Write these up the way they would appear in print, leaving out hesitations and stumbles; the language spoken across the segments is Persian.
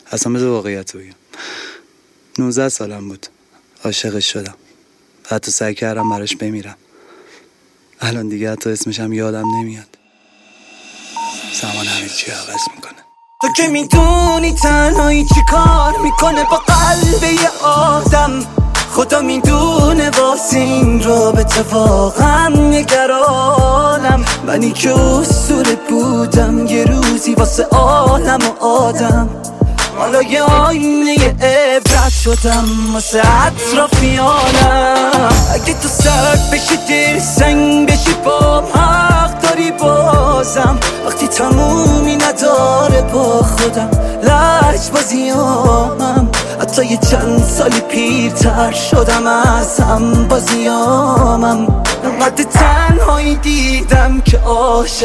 اصلا بذار واقعیت رو بگم. 19 سالم بود، عاشقش شدم، حتی سعی کردم براش بمیرم. الان دیگه حتی اسمشم یادم نمیاد. زمان همه چی عوض میکنه. تو که میدونی تنهایی چی کار میکنه با قلب یه آدم. خدا میدونه واسه این رابطه واقعا نگرانم. منی که اسطوره بودم یه روزی واسه عالم و آدم. حالا یه آینه عبرت شدم واسه اطرافیانم. اگه تو سرد بشی دل سنگ بشی با حق داری بازم. وقتی تمومی نداره با خودم لج بازیامم. حتی یه چند سالی پیرتر شدم از هم بازیامم. انقدر تنهایی دیدم که عاشق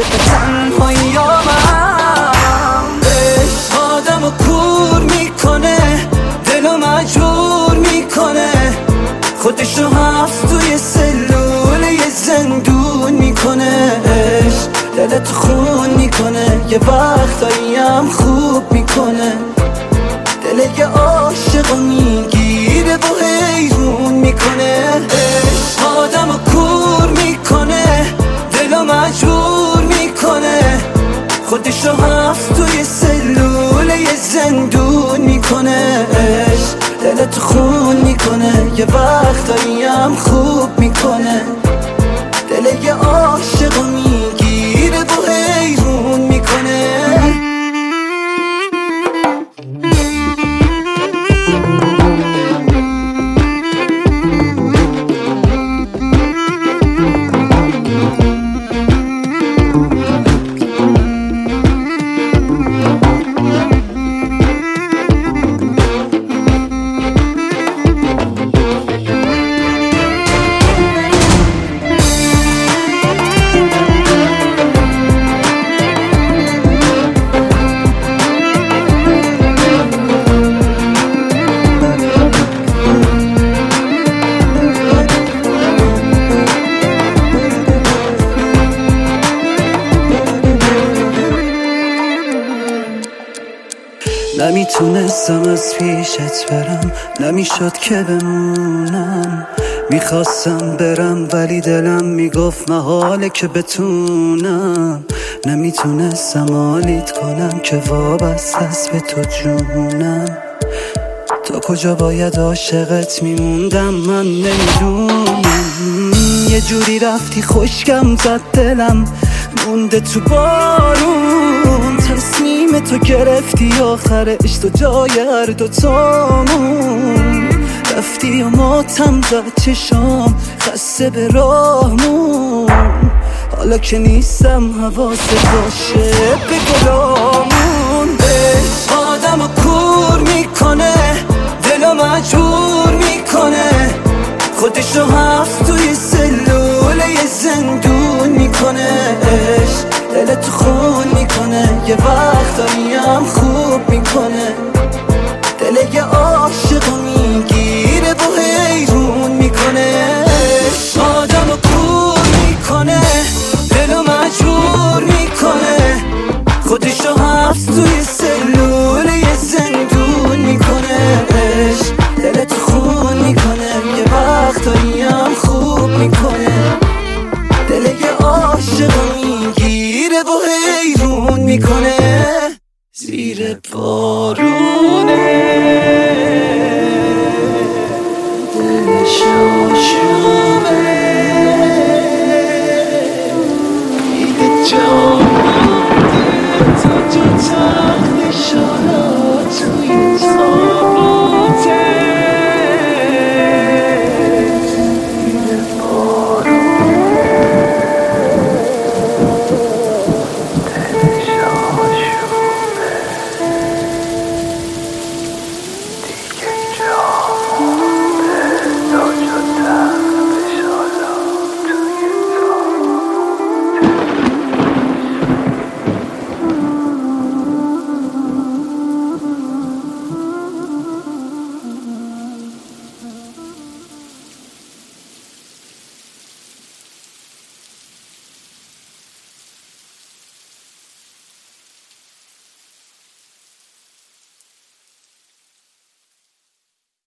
تنهاییامم. عشق آدمو کور میکنه، دلو مجبور میکنه، خودشو هفت توی سلول یه زندون میکنه. عشق دلت خون میکنه، یه وقتایی هم خوب میکنه. دل یه عاشقو میگیره و حیرون میکنه. عشق آدمو کور میکنه، دلو مجبور میکنه، خودشو هفت توی سلول یه زندون میکنه. عشق دلت خون میکنه، یه وقتایی هم خوب میکنه. دل یه عاشقو میگیره و حیرون میکنه. نمیتونستم از پیشت برم، نمیشد که بمونم. میخواستم برم ولی دلم میگفت محاله که بتونم. نمیتونستم حالیت کنم که وابسته است به تو جونم. تا کجا باید عاشقت میموندم من نمیدونم. یه جوری رفتی خشکم زد دلم مونده تو بارون. تصمیم تو گرفتی آخرش تو جای هر دوتامون. رفتی و ماتم زد چشام خسته به راهمون. حالا که نیستم حواست باشه به گلامون. عشق آدمو کور میکنه، دلو مجبور میکنه، خودشو هفت توی سلول یه زندون میکنه. عشق دلت خون میکنه، یه وقتایی هم خوب میکنه. دل یه عاشقو میگیره و حیرون میکنه. عشق آدمو کور میکنه، دلو مجبور میکنه، خودشو هفت توی سلول یه زندون میکنه. عشق دلت خون میکنه، یه وقتایی هم خوب میکنه. دل یه عاشقو میگیره و حیرون میکنه. زیر بارونه دلش آشوبه دیگه جا